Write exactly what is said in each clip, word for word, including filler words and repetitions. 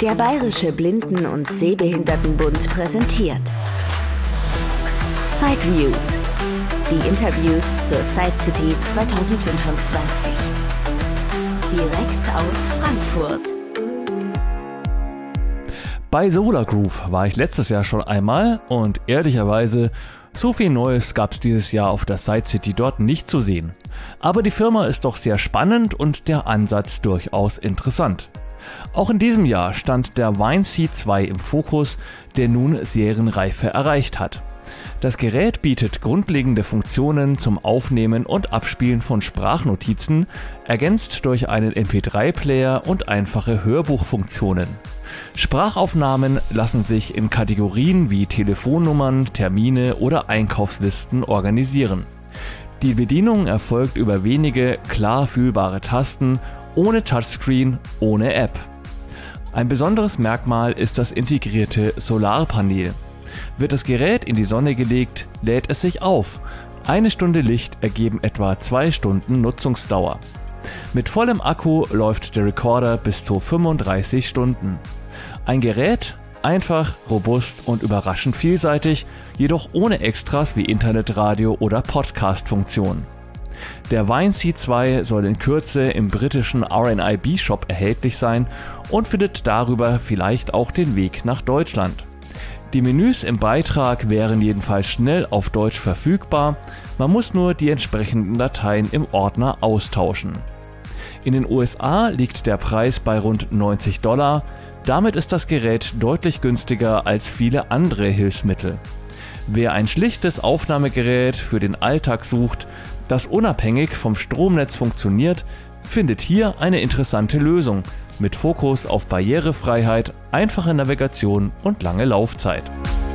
Der Bayerische Blinden- und Sehbehindertenbund präsentiert Sideviews, die Interviews zur Side City zwanzig fünfundzwanzig. Direkt aus Frankfurt. Bei Solar Groove war ich letztes Jahr schon einmal und ehrlicherweise, so viel Neues gab es dieses Jahr auf der Side City dort nicht zu sehen. Aber die Firma ist doch sehr spannend und der Ansatz durchaus interessant. Auch in diesem Jahr stand der Vine C zwei im Fokus, der nun Serienreife erreicht hat. Das Gerät bietet grundlegende Funktionen zum Aufnehmen und Abspielen von Sprachnotizen, ergänzt durch einen M P drei Player und einfache Hörbuchfunktionen. Sprachaufnahmen lassen sich in Kategorien wie Telefonnummern, Termine oder Einkaufslisten organisieren. Die Bedienung erfolgt über wenige, klar fühlbare Tasten, ohne Touchscreen, ohne App. Ein besonderes Merkmal ist das integrierte Solarpanel. Wird das Gerät in die Sonne gelegt, lädt es sich auf. Eine Stunde Licht ergeben etwa zwei Stunden Nutzungsdauer. Mit vollem Akku läuft der Recorder bis zu fünfunddreißig Stunden. Ein Gerät, einfach, robust und überraschend vielseitig, jedoch ohne Extras wie Internetradio oder Podcast-Funktion. Der Vine C zwei soll in Kürze im britischen R N I B-Shop erhältlich sein und findet darüber vielleicht auch den Weg nach Deutschland. Die Menüs im Beitrag wären jedenfalls schnell auf Deutsch verfügbar, man muss nur die entsprechenden Dateien im Ordner austauschen. In den U S A liegt der Preis bei rund neunzig Dollar, damit ist das Gerät deutlich günstiger als viele andere Hilfsmittel. Wer ein schlichtes Aufnahmegerät für den Alltag sucht, das unabhängig vom Stromnetz funktioniert, findet hier eine interessante Lösung mit Fokus auf Barrierefreiheit, einfache Navigation und lange Laufzeit.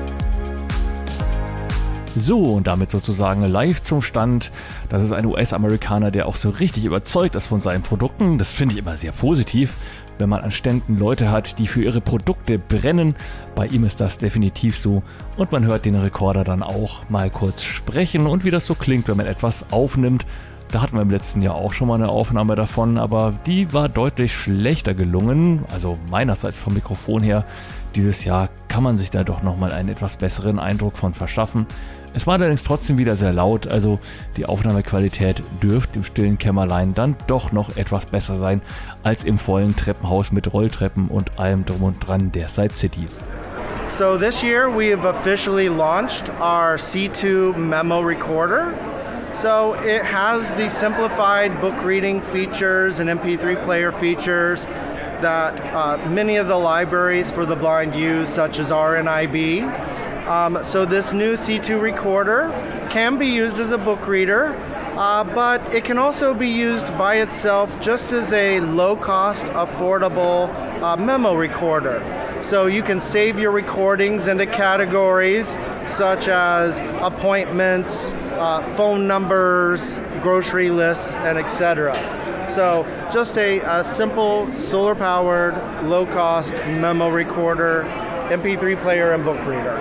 So, und damit sozusagen live zum Stand. Das ist ein U S-Amerikaner, der auch so richtig überzeugt ist von seinen Produkten. Das finde ich immer sehr positiv, wenn man an Ständen Leute hat, die für ihre Produkte brennen. Bei ihm ist das definitiv so. Und man hört den Recorder dann auch mal kurz sprechen und wie das so klingt, wenn man etwas aufnimmt. Da hatten wir im letzten Jahr auch schon mal eine Aufnahme davon, aber die war deutlich schlechter gelungen, also meinerseits vom Mikrofon her. Dieses Jahr kann man sich da doch nochmal einen etwas besseren Eindruck von verschaffen. Es war allerdings trotzdem wieder sehr laut, also die Aufnahmequalität dürfte im stillen Kämmerlein dann doch noch etwas besser sein als im vollen Treppenhaus mit Rolltreppen und allem drum und dran der Side City. So this year we have officially launched our C two Memo Recorder. So it has the simplified book reading features and M P three player features that uh, many of the libraries for the blind use, such as R N I B. Um, so this new C two recorder can be used as a book reader, uh, but it can also be used by itself just as a low-cost, affordable uh, memo recorder. So you can save your recordings into categories such as appointments, uh, phone numbers, grocery lists, and et cetera. So just a, a simple solar-powered, low-cost memo recorder, M P three player, and book reader.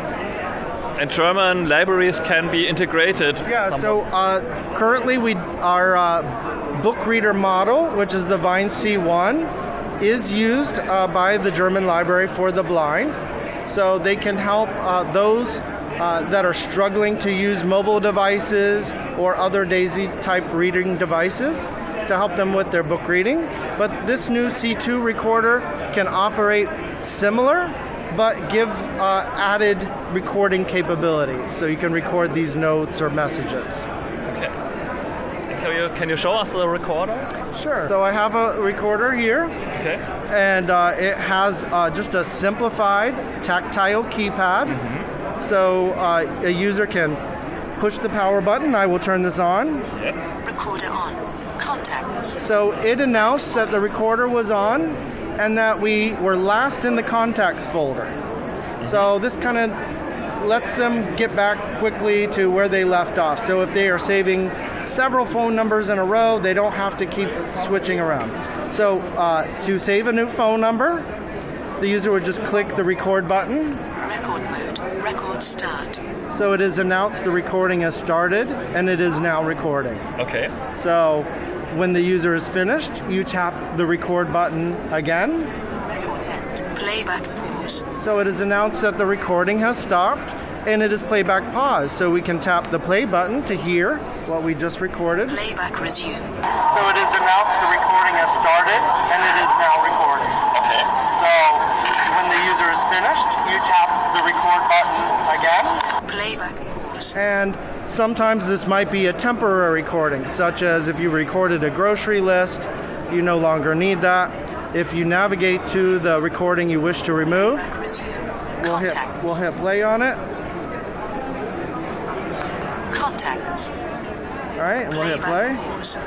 And German libraries can be integrated. Yeah, so uh, currently we our uh, book reader model, which is the Vine C one, is used uh, by the German Library for the Blind. So they can help uh, those uh, that are struggling to use mobile devices or other DAISY-type reading devices to help them with their book reading. But this new C two recorder can operate similar, but give uh, added recording capabilities. So you can record these notes or messages. Okay. Can you, can you show us the recorder? Sure. So I have a recorder here. Okay. And uh, it has uh, just a simplified tactile keypad. Mm-hmm. So uh, a user can push the power button. I will turn this on. Yes. Recorder on. Contacts. So it announced that the recorder was on and that we were last in the contacts folder. So this kind of lets them get back quickly to where they left off. So if they are saving several phone numbers in a row, they don't have to keep switching around. So uh, to save a new phone number, the user would just click the record button. Record mode. Record start. So it has announced the recording has started and it is now recording. Okay. So when the user is finished, you tap the record button again. Record Content. Playback pause. So it is announced that the recording has stopped, and it is playback pause. So we can tap the play button to hear what we just recorded. Playback resume. So it is announced the recording has started, and it is now recording. Okay. So when the user is finished, you tap the record button again. Playback pause. And sometimes this might be a temporary recording, such as if you recorded a grocery list, you no longer need that. If you navigate to the recording you wish to remove, we'll hit, we'll hit play on it. Contacts. All right, and we'll hit play.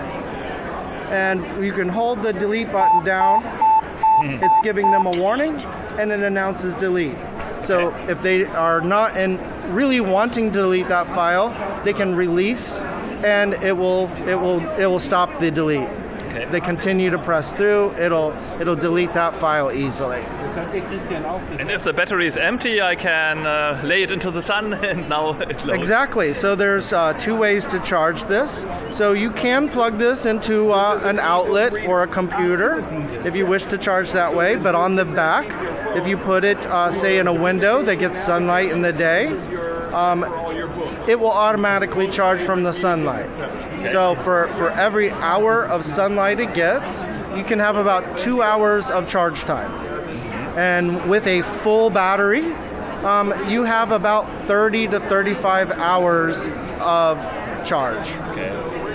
And you can hold the delete button down. It's giving them a warning, and it announces delete. So if they are not in really wanting to delete that file, they can release, and it will it will it will stop the delete. Okay. They continue to press through, it'll it'll delete that file easily. And if the battery is empty, I can uh, lay it into the sun, and now it loads. Exactly. So there's uh, two ways to charge this. So you can plug this into uh, an outlet or a computer if you wish to charge that way. But on the back, if you put it, uh, say, in a window that gets sunlight in the day, um, it will automatically charge from the sunlight. Okay. So for, for every hour of sunlight it gets, you can have about two hours of charge time. And with a full battery, um, you have about thirty to thirty-five hours of charge. Okay.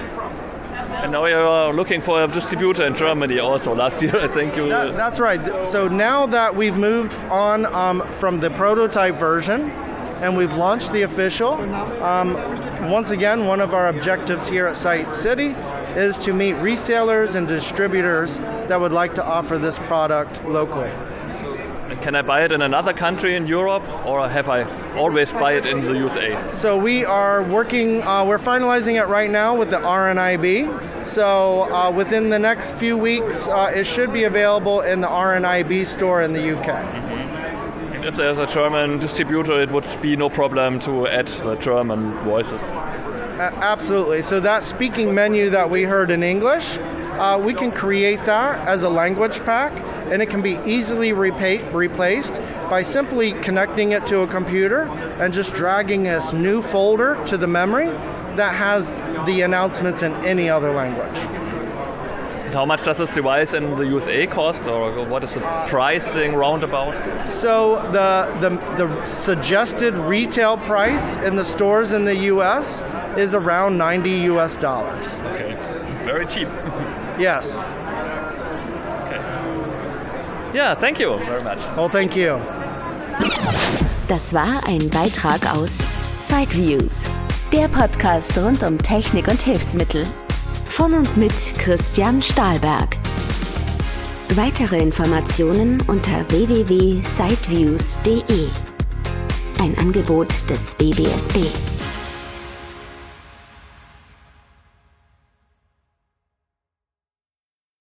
And now you're looking for a distributor in Germany also. Last year, I think you... That, that's right. So now that we've moved on um, from the prototype version and we've launched the official, um, once again, one of our objectives here at Site City is to meet resellers and distributors that would like to offer this product locally. Can I buy it in another country in Europe, or have I always buy it in the U S A? So we are working, uh, we're finalizing it right now with the R N I B. So uh, within the next few weeks, uh, it should be available in the R N I B store in the U K. Mm-hmm. And if there's a German distributor, it would be no problem to add the German voices. Uh, absolutely. So that speaking menu that we heard in English, uh, we can create that as a language pack, and it can be easily repa- replaced by simply connecting it to a computer and just dragging this new folder to the memory that has the announcements in any other language. And how much does this device in the U S A cost, or what is the pricing roundabout? So the, the the suggested retail price in the stores in the U S is around ninety U S dollars. Okay, very cheap. Yes. Yeah, thank you very much. Well, thank you. Das war ein Beitrag aus Sideviews, der Podcast rund um Technik und Hilfsmittel. Von und mit Christian Stahlberg. Weitere Informationen unter w w w punkt sideviews punkt d e. Ein Angebot des B B S B.